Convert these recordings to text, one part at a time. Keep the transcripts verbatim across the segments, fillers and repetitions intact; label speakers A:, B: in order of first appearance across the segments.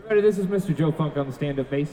A: This is Mister Joe Funk on the stand-up bass.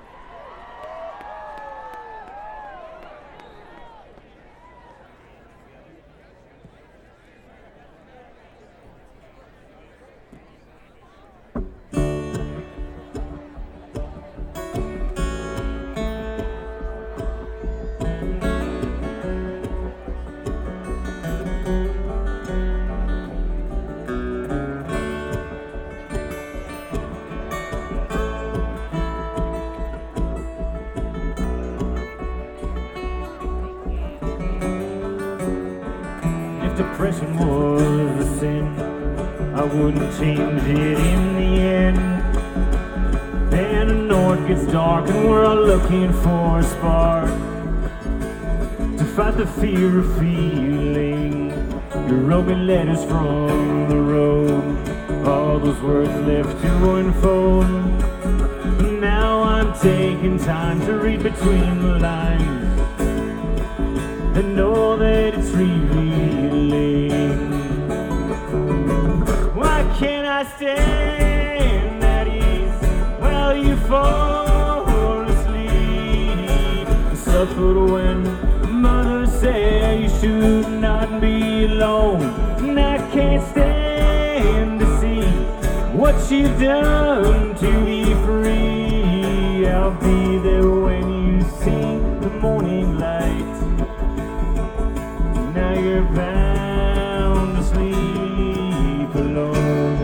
B: Depression was a sin, I wouldn't change it in the end. Then the north gets dark and we're all looking for a spark to fight the fear of feeling. You wrote me letters from the road, all those words left to unfold. Now I'm taking time to read between the lines and know that it's revealing. Why can't I stand at ease while you fall asleep? I suffered when mother said you should not be alone, and I can't stand to see what you've done to be free. I'll be there when you see the morning light. Now you're bound to sleep alone.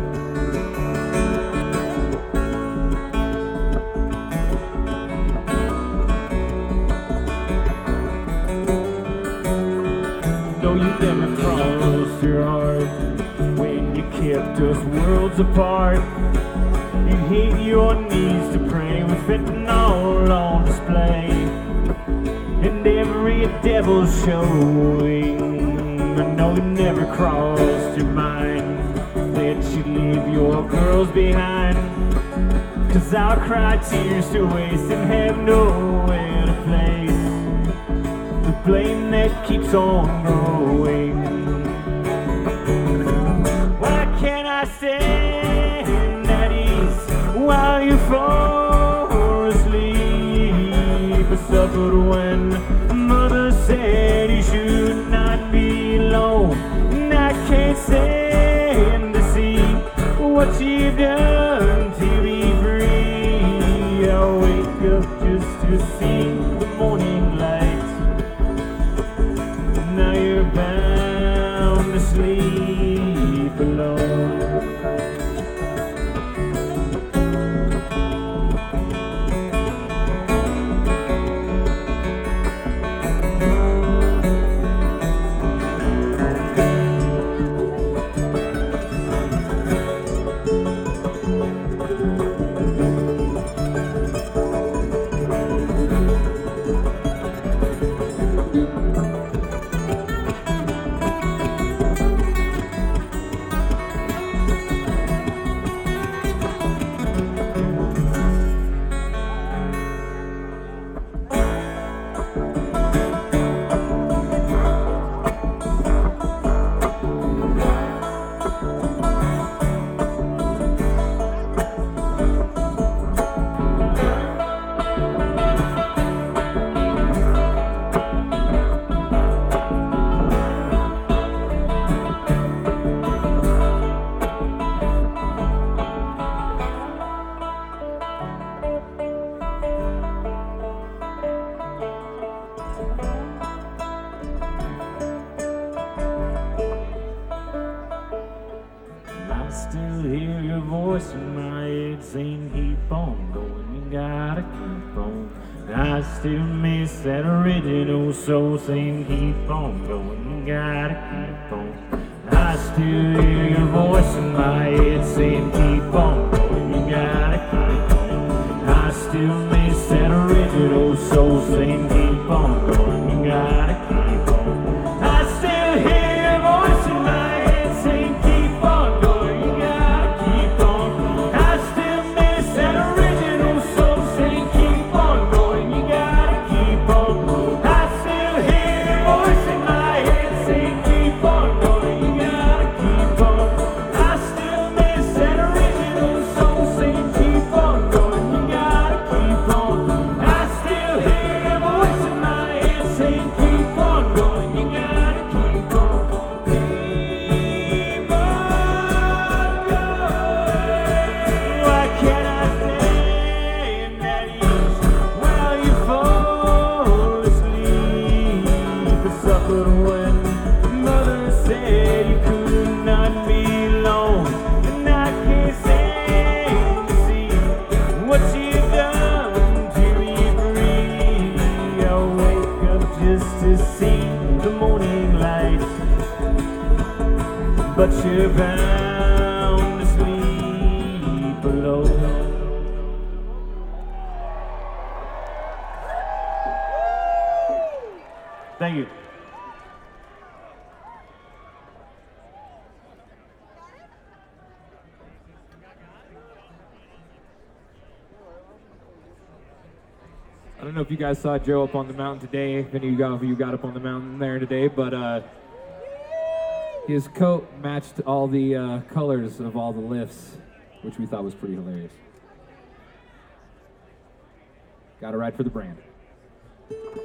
B: No, you never crossed your heart when you kept us worlds apart. You hit your knees to pray with fentanyl on display, and every devil's showing. I know it never crossed your mind that you'd leave your girls behind, 'cause I'll cry tears to waste and have nowhere to place the blame that keeps on growing. Why can't I stand at ease while you fall asleep? I suffered when mother said you should not be alone, and I can't stand to see what you've done to be free. I'll wake up just to see the morning light. Now you're bound to sleep alone. That original soul saying keep on going, you gotta keep on. I still hear your voice in my head saying keep on going, you gotta keep on. I still miss that original soul saying keep on going, you gotta keep on. I still hear your voice in my head saying keep on going, you gotta keep on. I still miss that original soul saying keep on going, you gotta keep on. I still hear your voice in my head saying keep on going, you gotta keep on. I still miss that original when mother said you could not be alone, and I can't stand to see what you've done to me free. I wake up just to see the morning light, but you're bound to sleep alone. Thank you.
A: I don't know if you guys saw Joe up on the mountain today, if any of you got, if you got up on the mountain there today, but uh, his coat matched all the uh, colors of all the lifts, which we thought was pretty hilarious. Got to ride for the brand.